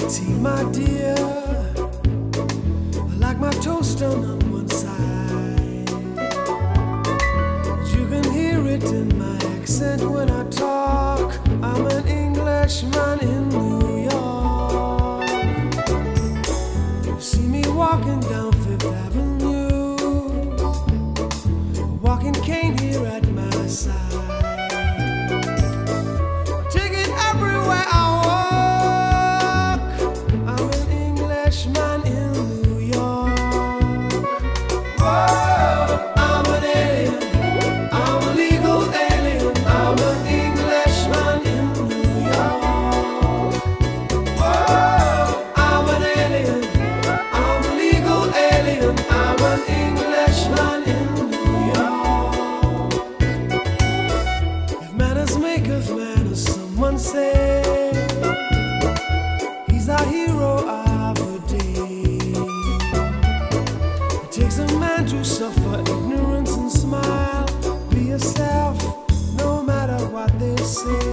Tea, my dear, I like my toast done on one side. You can hear it in my accent when I talk. I'm an Englishman in New York. You see me walking down Fifth Avenue, a walking cane here at my side. Take it everywhere I walk. I'm an Englishman in New York. Whoa, I'm an alien. I'm a legal alien. I'm an Englishman in New York. Whoa, I'm an alien. I'm a legal alien. I'm an Englishman in New York. If manners maketh manners, someone say he's our hero of the day. It takes a man to suffer ignorance and smile. Be yourself, no matter what they say.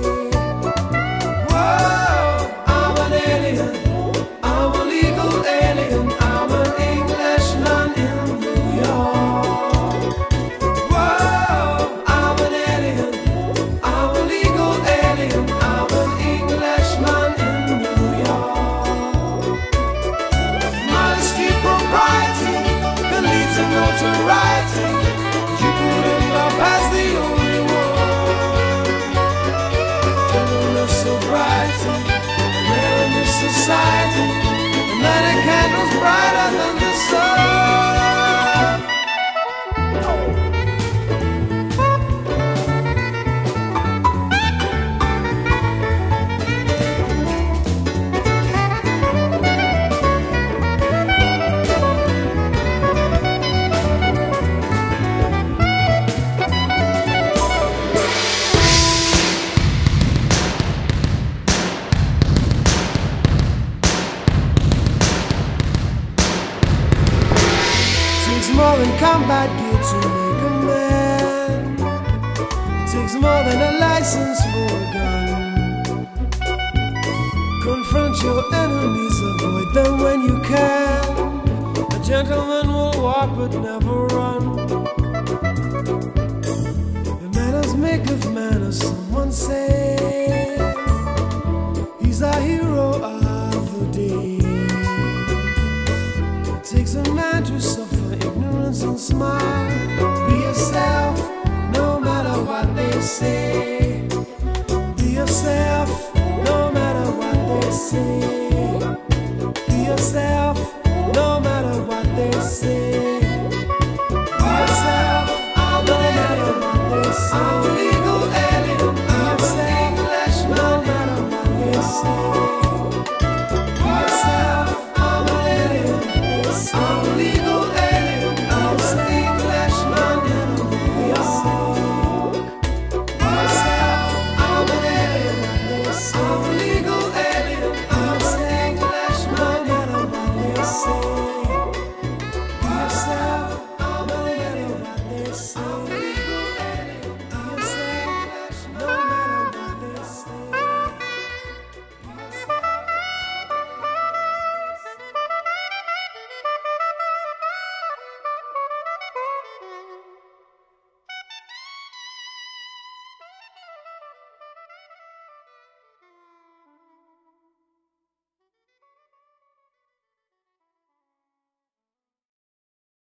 Whoa, I'm an alien. I'm a legal alien. I'm an Englishman in New York. Whoa, I'm an alien. I'm a legal alien. I'm an Englishman in New York. Modesty, propriety can lead to notoriety. You could end up as the only one. Gentleness, sobriety, rare in this society. And light a candles brighter than the sun. Takes more than combat gear to make a man. It takes more than a license for a gun. Confront your enemies, avoid them when you can. A gentleman will walk but never run. The manners maketh manners, someone say. He's our hero of the day. It takes a man to suffer ignorance and smile. Be yourself, no matter what they say.